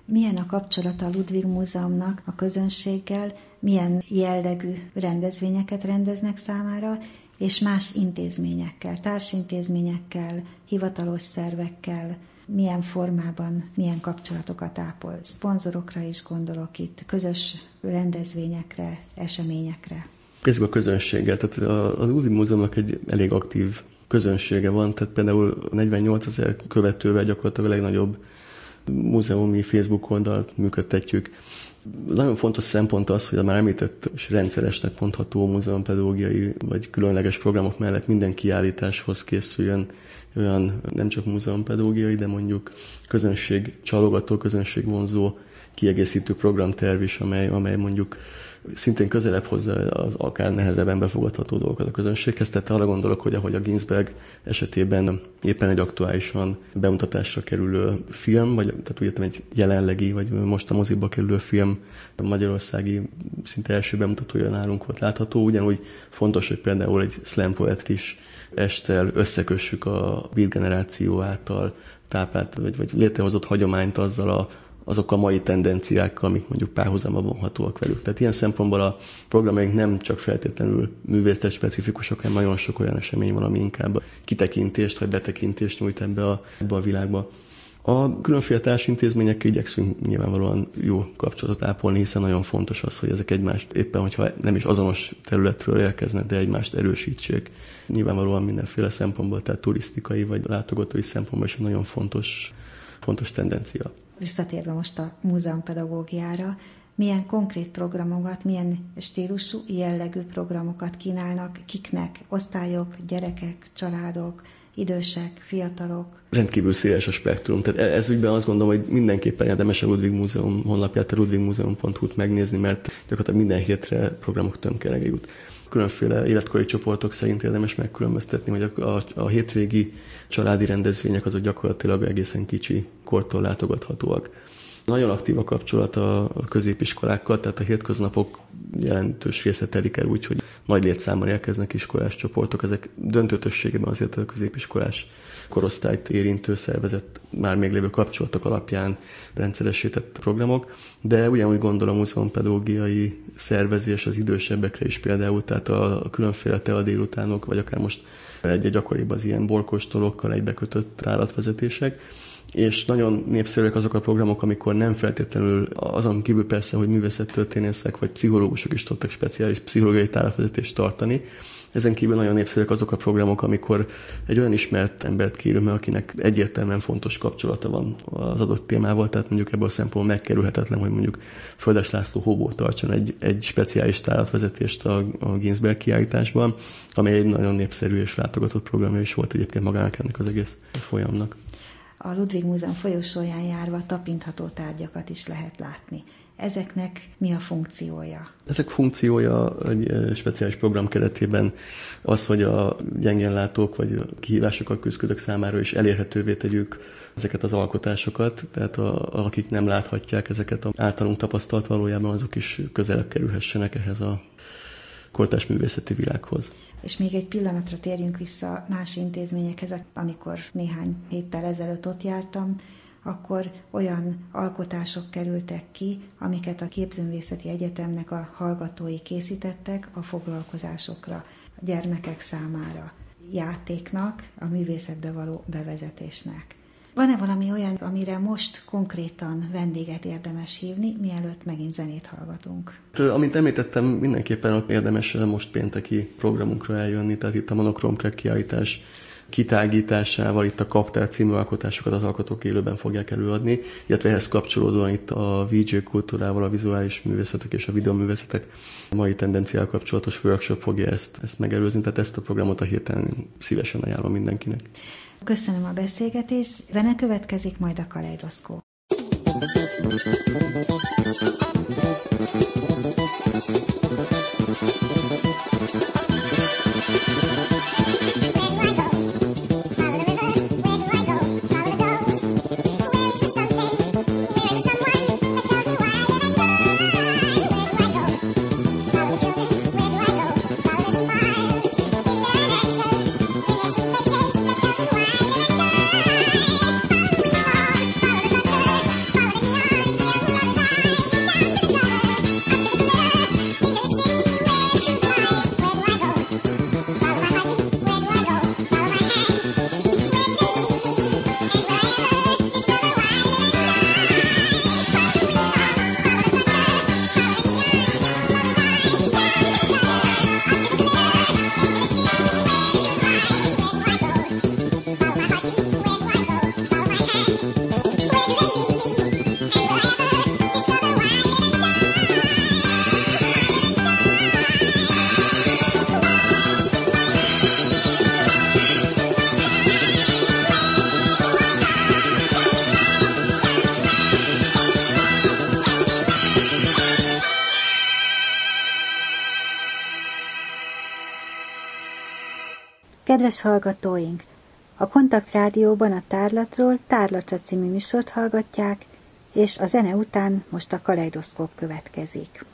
Milyen a kapcsolata a Ludwig Múzeumnak a közönséggel, milyen jellegű rendezvényeket rendeznek számára, és más intézményekkel, társintézményekkel, hivatalos szervekkel, milyen formában, milyen kapcsolatokat ápol. Szponzorokra is gondolok itt, közös rendezvényekre, eseményekre. Kezdjük a közönséggel. Tehát a Ludwig Múzeumnak egy elég aktív közönsége van, tehát például 48 000 követővel gyakorlatilag a legnagyobb múzeumi Facebook oldalt működtetjük. Nagyon fontos szempont az, hogy a már említett és rendszeresnek mondható múzeumpedagógiai vagy különleges programok mellett minden kiállításhoz készüljön olyan nem csak múzeumpedagógiai, de mondjuk közönségcsalogató, közönségvonzó kiegészítő programterv is, amely mondjuk szintén közelebb hozza az akár nehezebben befogadható dolgokat a közönséghez. Tehát arra gondolok, hogy ahogy a Ginsberg esetében éppen egy aktuálisan bemutatásra kerülő film, vagy tehát úgy értem egy jelenlegi, vagy most a moziba kerülő film a magyarországi szinte első bemutatója nálunk volt látható. Ugyanúgy fontos, hogy például egy slam poetris esttel összekössük a beat generáció által táplált, vagy létrehozott hagyományt azokkal a mai tendenciákkal, amik mondjuk párhuzamba vonhatóak velük. Tehát ilyen szempontból a programjaink nem csak feltétlenül művészet specifikusak, hanem nagyon sok olyan esemény van, ami inkább kitekintést vagy betekintést nyújt ebbe a világba. A különféle társintézményekkel igyekszünk nyilvánvalóan jó kapcsolatot ápolni, hiszen nagyon fontos az, hogy ezek egymást éppen, hogyha nem is azonos területről érkeznek, de egymást erősítsék. Nyilvánvalóan mindenféle szempontból, tehát turisztikai vagy látogatói szempontból is nagyon fontos tendencia. Visszatérve most a múzeumpedagógiára, milyen konkrét programokat, milyen stílusú, jellegű programokat kínálnak, kiknek, osztályok, gyerekek, családok, idősek, fiatalok? Rendkívül széles a spektrum. Tehát ez ügyben azt gondolom, hogy mindenképpen érdemes a Ludwig Múzeum honlapját, a ludwigmuseum.hu-t megnézni, mert gyakorlatilag minden hétre programok tömkelege jut. Különféle életkori csoportok szerint érdemes megkülönböztetni, hogy a hétvégi családi rendezvények azok gyakorlatilag egészen kicsi kortól látogathatóak. Nagyon aktív a kapcsolat a középiskolákkal, tehát a hétköznapok jelentős része telik el úgy, hogy nagy létszámban érkeznek iskolás csoportok. Ezek döntő többségében azért a középiskolás korosztályt érintő szervezet már még lévő kapcsolatok alapján rendszeresített programok, de ugyanúgy gondolom a múzeumpedagógiai szervezés az idősebbekre is például, tehát a különféle tea délutánok, vagy akár most egy gyakoribb az ilyen borkóstolókkal egybekötött állatvezetések, és nagyon népszerűek azok a programok, amikor nem feltétlenül azon kívül persze, hogy művészettörténészek vagy pszichológusok is tudtak speciális pszichológiai tárlatvezetést tartani. Ezen kívül nagyon népszerűek azok a programok, amikor egy olyan ismert embert kérünk, akinek egyértelműen fontos kapcsolata van az adott témával, tehát mondjuk ebből a szempontból megkerülhetetlen, hogy mondjuk Földes László Hóbó tartson egy speciális tárlatvezetést a Ginsberg kiállításban, amely egy nagyon népszerű és látogatott programja is volt egyébként magának ennek az egész folyamnak. A Ludwig Múzeum folyosóján járva tapintható tárgyakat is lehet látni. Ezeknek mi a funkciója? Ezek funkciója egy speciális program keretében az, hogy a gyengén látók vagy kihívásokkal küzdők számára is elérhetővé tegyük ezeket az alkotásokat, tehát akik nem láthatják ezeket az általunk tapasztalt valójában, azok is közelebb kerülhessenek ehhez a kortárs művészeti világhoz. És még egy pillanatra térjünk vissza más intézményekhez. Amikor néhány héttel ezelőtt ott jártam, akkor olyan alkotások kerültek ki, amiket a Képzőművészeti Egyetemnek a hallgatói készítettek a foglalkozásokra, a gyermekek számára, játéknak, a művészetbe való bevezetésnek. Van-e valami olyan, amire most konkrétan vendéget érdemes hívni, mielőtt megint zenét hallgatunk? Amint említettem, mindenképpen érdemes most pénteki programunkra eljönni, tehát itt a Monokrom Crack kiállítás kitágításával, itt a Kaptár című alkotásokat az alkotók élőben fogják előadni, illetve ehhez kapcsolódóan itt a VJ kultúrával, a vizuális művészetek és a videóművészetek mai tendenciával kapcsolatos workshop fogja ezt megelőzni, tehát ezt a programot a héten szívesen ajánlom mindenkinek. Köszönöm a beszélgetést, zene következik, majd a Kaleidoszkóp. Bye. Kedves hallgatóink! A Kontakt Rádióban a Tárlatról Tárlatra című műsort hallgatják, és a zene után most a Kaleidoszkóp következik.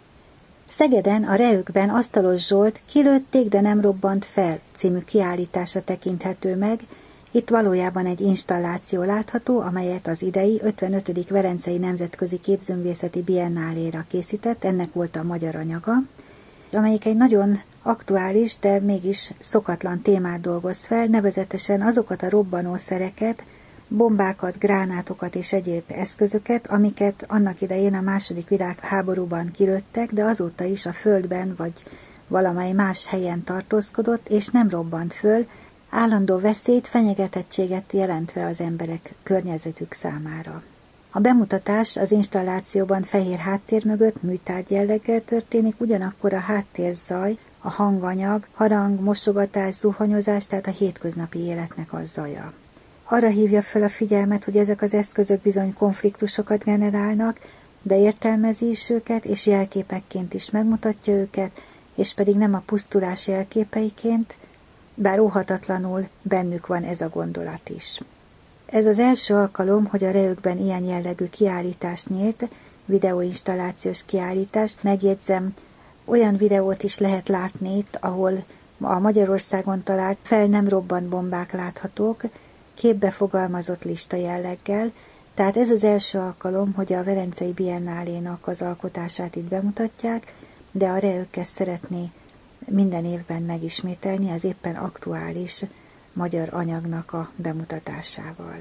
Szegeden a Reükben Asztalos Zsolt Kilőtték, de nem robbant fel című kiállítása tekinthető meg. Itt valójában egy installáció látható, amelyet az idei 55. Velencei Nemzetközi Képzőművészeti Biennáléra készített, ennek volt a magyar anyaga, amelyik egy nagyon aktuális, de mégis szokatlan témát dolgoz fel, nevezetesen azokat a robbanószereket, bombákat, gránátokat és egyéb eszközöket, amiket annak idején a II. Világháborúban kilőttek, de azóta is a földben vagy valamely más helyen tartózkodott, és nem robbant föl, állandó veszélyt, fenyegetettséget jelentve az emberek környezetük számára. A bemutatás az installációban fehér háttér mögött műtárgy jelleggel történik, ugyanakkor a háttérzaj, a hanganyag, harang, mosogatás, zuhanyozás, tehát a hétköznapi életnek a zaja. Arra hívja fel a figyelmet, hogy ezek az eszközök bizony konfliktusokat generálnak, de értelmezi is őket, és jelképekként is megmutatja őket, és pedig nem a pusztulás jelképeiként, bár óhatatlanul bennük van ez a gondolat is. Ez az első alkalom, hogy a Reükben ilyen jellegű kiállítás nyílt, videóinstallációs kiállítás. Megjegyzem, olyan videót is lehet látni itt, ahol a Magyarországon talált fel nem robbant bombák láthatók, képbe fogalmazott lista jelleggel, tehát ez az első alkalom, hogy a Velencei Biennálénak az alkotását itt bemutatják, de a Reük ezt szeretné minden évben megismételni az éppen aktuális magyar anyagnak a bemutatásával.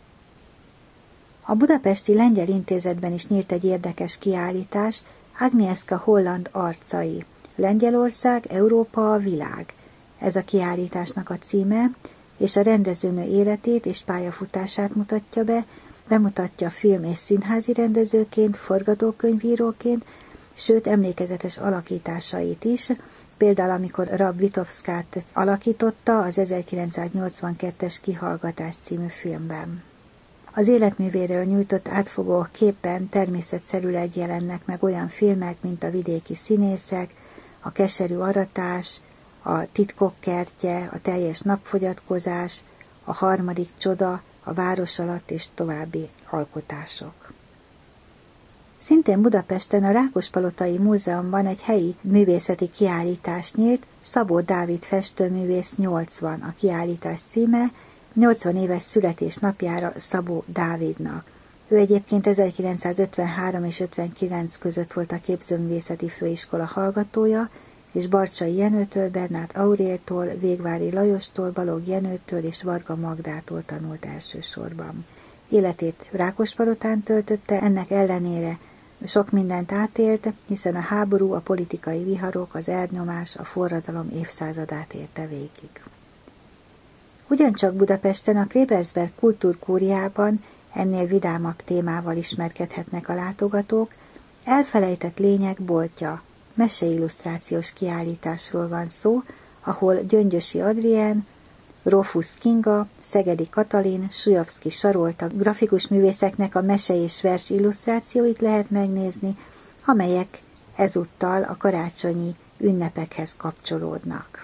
A budapesti Lengyel Intézetben is nyílt egy érdekes kiállítás, Agnieszka Holland arcai. Lengyelország, Európa, a világ. Ez a kiállításnak a címe, és a rendezőnő életét és pályafutását mutatja be, bemutatja film- és színházi rendezőként, forgatókönyvíróként, sőt emlékezetes alakításait is, például amikor Rab Vitovszkát alakította az 1982-es Kihallgatás című filmben. Az életművéről nyújtott átfogó képben természetszerűleg jelennek meg olyan filmek, mint a Vidéki színészek, a Keserű aratás, a Titkok kertje, a Teljes napfogyatkozás, a Harmadik csoda, a Város alatt és további alkotások. Szintén Budapesten a Rákospalotai Múzeumban egy helyi művészeti kiállítás nyílt, Szabó Dávid festőművész 80 a kiállítás címe, 80 éves születésnapjára Szabó Dávidnak. Ő egyébként 1953 és 59 között volt a Képzőművészeti Főiskola hallgatója, és Barcsay Jenőtől, Bernát Auréltól, Végvári Lajostól, Balogh Jenőtől és Varga Magdától tanult elsősorban. Életét Rákospalotán töltötte, ennek ellenére sok mindent átélt, hiszen a háború, a politikai viharok, az elnyomás, a forradalom évszázadát élte végig. Ugyancsak Budapesten a Klebersberg kultúrkúriában ennél vidámabb témával ismerkedhetnek a látogatók. Elfelejtett lények boltja, meseillusztrációs kiállításról van szó, ahol Gyöngyösi Adrien, Rófusz Kinga, Szegedi Katalin, Sujovszki Sarolta grafikus művészeknek a mese és vers illusztrációit lehet megnézni, amelyek ezúttal a karácsonyi ünnepekhez kapcsolódnak.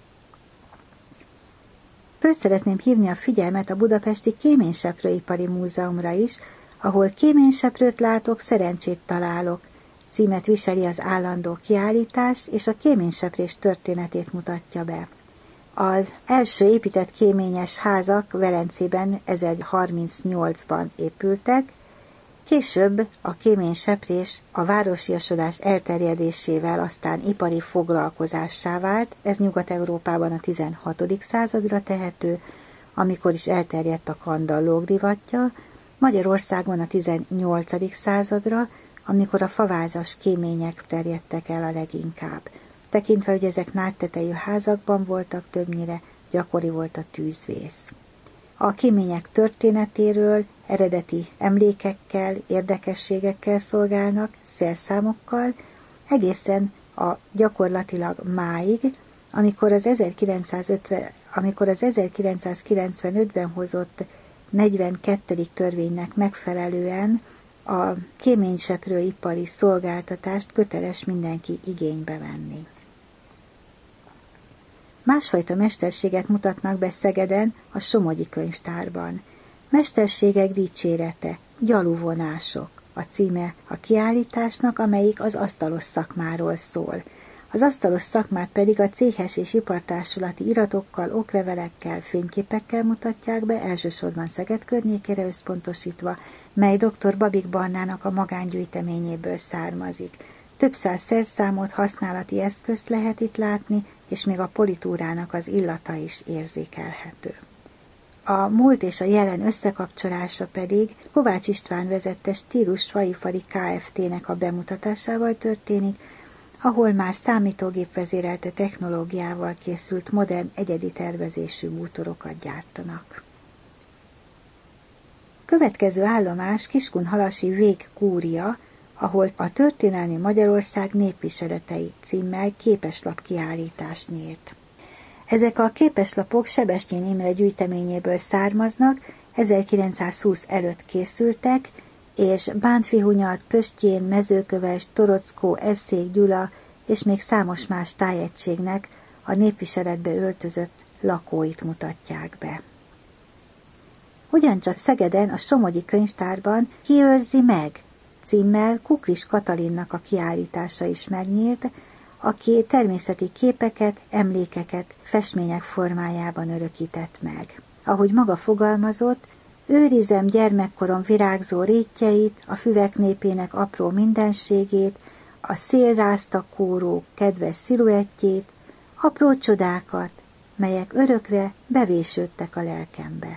Föl szeretném hívni a figyelmet a budapesti Kéményseprőipari Múzeumra is, ahol kéményseprőt látok, szerencsét találok. Címet viseli az állandó kiállítás, és a kéményseprés történetét mutatja be. Az első épített kéményes házak Velencében 1038-ban épültek, később a kéményseprés a városiasodás elterjedésével aztán ipari foglalkozássá vált, ez Nyugat-Európában a 16. századra tehető, amikor is elterjedt a kandallók divatja, Magyarországon a 18. századra, amikor a favázas kémények terjedtek el a leginkább. Tekintve, hogy ezek nágytetejű házakban voltak többnyire, gyakori volt a tűzvész. a kémények történetéről, eredeti emlékekkel, érdekességekkel szolgálnak, szerszámokkal, egészen a gyakorlatilag máig, amikor az 1995-ben hozott 42. törvénynek megfelelően a kéményseprőipari szolgáltatást köteles mindenki igénybe venni. Másfajta mesterséget mutatnak be Szegeden a Somogyi Könyvtárban. Mesterségek dicsérete, gyaluvonások a címe a kiállításnak, amelyik az asztalos szakmáról szól. Az asztalos szakmát pedig a céhes és ipartársulati iratokkal, oklevelekkel, fényképekkel mutatják be, elsősorban Szeged környékére összpontosítva, mely dr. Babik Barnának a magángyűjteményéből származik. Több száz szerszámot, használati eszközt lehet itt látni, és még a politúrának az illata is érzékelhető. A múlt és a jelen összekapcsolása pedig Kovács István vezette Stílus Faipari Kft-nek a bemutatásával történik, ahol már számítógép vezérelte technológiával készült modern, egyedi tervezésű bútorokat gyártanak. Következő állomás Kiskunhalasi végkúria, ahol a Történelmi Magyarország népviseletei címmel képeslap kiállítást nyílt. Ezek a képeslapok Sebestyén Imre gyűjteményéből származnak, 1920 előtt készültek, és Bánffyhunyad, Pösttyén, Mezőköves, Torockó, Esszék, Gyula és még számos más tájegységnek a népviseletbe öltözött lakóit mutatják be. Ugyancsak Szegeden a Somogyi Könyvtárban Ki őrzi meg címmel Kuklis Katalinnak a kiállítása is megnyílt, aki természeti képeket, emlékeket festmények formájában örökített meg. Ahogy maga fogalmazott, őrizem gyermekkorom virágzó rétjeit, a füvek népének apró mindenségét, a szél rázta kóró kedves sziluettjét, apró csodákat, melyek örökre bevésődtek a lelkembe.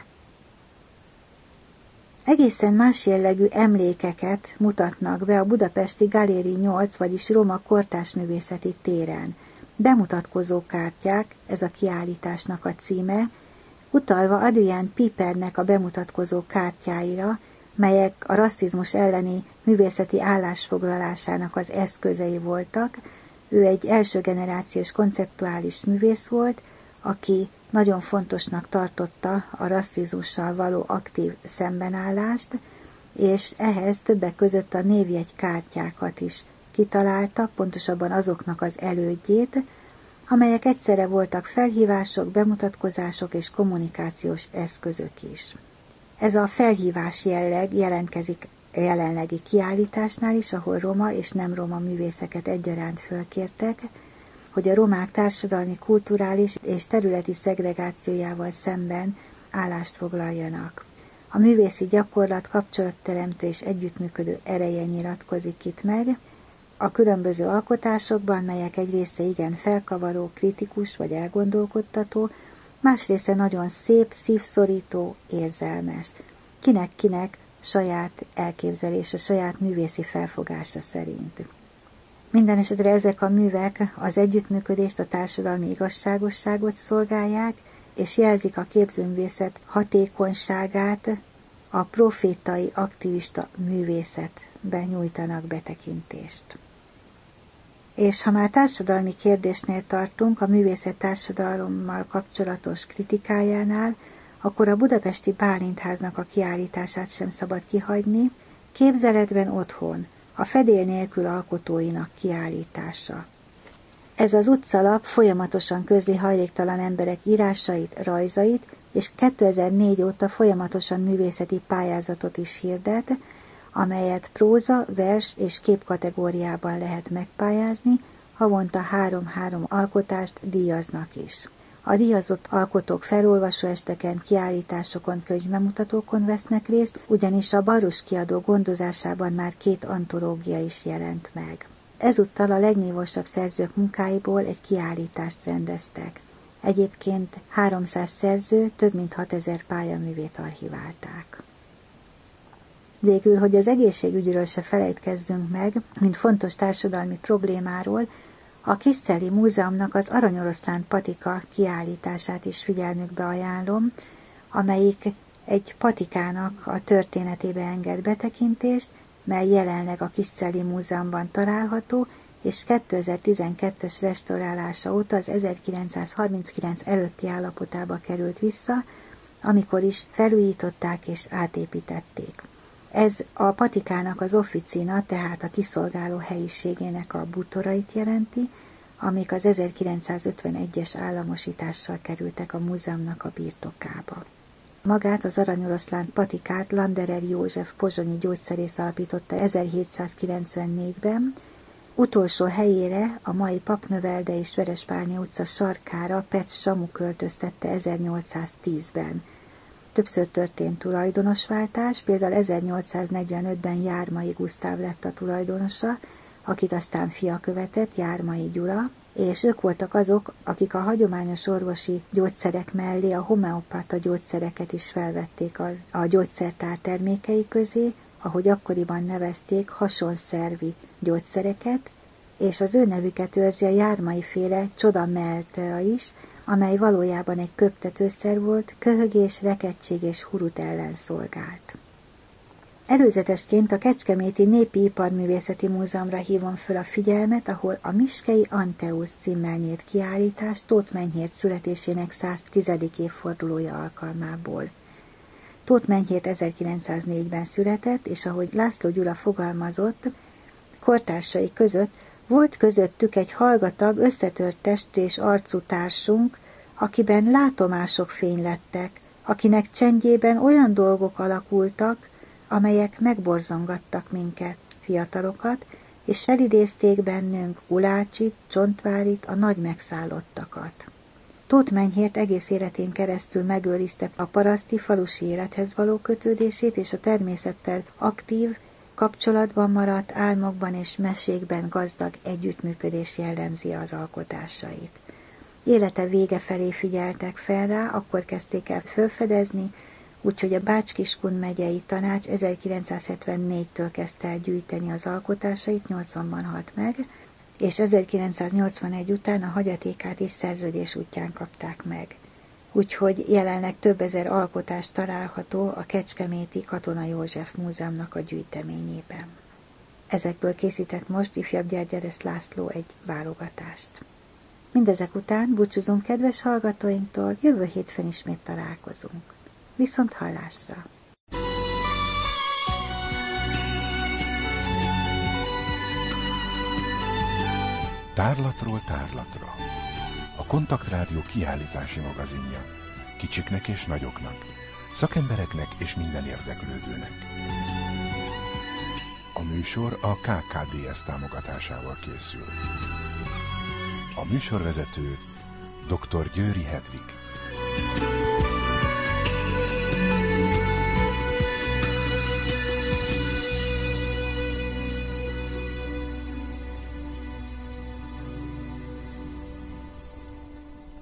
Egészen más jellegű emlékeket mutatnak be a budapesti Galéri 8, vagyis Roma kortársművészeti téren. Bemutatkozó kártyák, ez a kiállításnak a címe, utalva Adrián Pipernek a bemutatkozó kártyáira, melyek a rasszizmus elleni művészeti állásfoglalásának az eszközei voltak. Ő egy első generációs konceptuális művész volt, aki nagyon fontosnak tartotta a rasszizmussal való aktív szembenállást, és ehhez többek között a névjegykártyákat is kitalálta, pontosabban azoknak az elődjét, amelyek egyszerre voltak felhívások, bemutatkozások és kommunikációs eszközök is. Ez a felhívás jelleg jelentkezik a jelenlegi kiállításnál is, ahol roma és nem roma művészeket egyaránt fölkértek, hogy a romák társadalmi, kulturális és területi szegregációjával szemben állást foglaljanak. A művészi gyakorlat kapcsolatteremtő és együttműködő ereje nyilatkozik itt meg, a különböző alkotásokban, melyek egy része igen felkavaró, kritikus vagy elgondolkodtató, más része nagyon szép, szívszorító, érzelmes. Kinek-kinek saját elképzelése, saját művészi felfogása szerint. Minden esetre ezek a művek az együttműködést, a társadalmi igazságosságot szolgálják, és jelzik a képzőművészet hatékonyságát, a profétai aktivista művészetbe nyújtanak betekintést. És ha már társadalmi kérdésnél tartunk, a művészet társadalommal kapcsolatos kritikájánál, akkor a budapesti Bálint-háznak a kiállítását sem szabad kihagyni, Képzeletben otthon, a fedél nélkül alkotóinak kiállítása. Ez az utcalap folyamatosan közli hajléktalan emberek írásait, rajzait, és 2004 óta folyamatosan művészeti pályázatot is hirdet, amelyet próza, vers és kép kategóriában lehet megpályázni, havonta 3-3 alkotást díjaznak is. A díjazott alkotók felolvasóesteken, kiállításokon, könyvbemutatókon vesznek részt, ugyanis a Barus kiadó gondozásában már 2 antológia is jelent meg. Ezúttal a legnívósabb szerzők munkáiból egy kiállítást rendeztek. Egyébként 300 szerző több mint 6000 pályaművét archiválták. Végül, hogy az egészségügyről se felejtkezzünk meg, mint fontos társadalmi problémáról, a Kiscelli Múzeumnak az Aranyoroszlán patika kiállítását is figyelmükbe ajánlom, amelyik egy patikának a történetébe enged betekintést, mely jelenleg a Kiscelli Múzeumban található, és 2012-es restaurálása óta az 1939 előtti állapotába került vissza, amikor is felújították és átépítették. Ez a patikának az officina, tehát a kiszolgáló helyiségének a bútorait jelenti, amik az 1951-es államosítással kerültek a múzeumnak a birtokába. Magát az aranyoroszlán patikát Landerer József pozsonyi gyógyszerész alapította 1794-ben, utolsó helyére, a mai Papnövelde és Verespárné utca sarkára Petz Samu költöztette 1810-ben. Többször történt tulajdonosváltás, például 1845-ben Jármai Gusztáv lett a tulajdonosa, akit aztán fia követett, Jármai Gyula, és ők voltak azok, akik a hagyományos orvosi gyógyszerek mellé a homeopáta gyógyszereket is felvették a gyógyszertár termékei közé, ahogy akkoriban nevezték, hasonszervi gyógyszereket, és az ő nevüket őrzi a Jármai-féle csoda meltea is, amely valójában egy köptetőszer volt, köhögés, rekegtség és hurut ellen szolgált. Előzetesként a Kecskeméti Népi Iparművészeti Múzeumra hívom föl a figyelmet, ahol a Miskei Anteusz címmel nyílt kiállítás Tóth Menyhért születésének 110. évfordulója alkalmából. Tóth Menyhért 1904-ben született, és ahogy László Gyula fogalmazott, kortársai között volt közöttük egy hallgatag, összetört testű és arcú társunk, akiben látomások fénylettek, akinek csendjében olyan dolgok alakultak, amelyek megborzongattak minket, fiatalokat, és felidézték bennünk Gulácsit, Csontvárit, a nagy megszállottakat. Tóth Menyhért egész életén keresztül megőrizte a paraszti falusi élethez való kötődését, és a természettel aktív, kapcsolatban maradt, álmokban és mesékben gazdag együttműködés jellemzi az alkotásait. Élete vége felé figyeltek fel rá, akkor kezdték el felfedezni, úgyhogy a Bács-Kiskun megyei tanács 1974-től kezdte el gyűjteni az alkotásait, 80-ban halt meg, és 1981 után a hagyatékát is szerződés útján kapták meg. Úgyhogy jelenleg több ezer alkotás található a Kecskeméti Katona József Múzeumnak a gyűjteményében. Ezekből készített most ifjabb Gyergyeresz László egy válogatást. Mindezek után búcsúzunk kedves hallgatóinktól, jövő hétfőn ismét találkozunk. Viszont hallásra! Tárlatról tárlatra. A Kontaktrádió kiállítási magazinja. Kicsiknek és nagyoknak, szakembereknek és minden érdeklődőnek. A műsor a KKDS támogatásával készül. A műsorvezető dr. Győri Hedvig.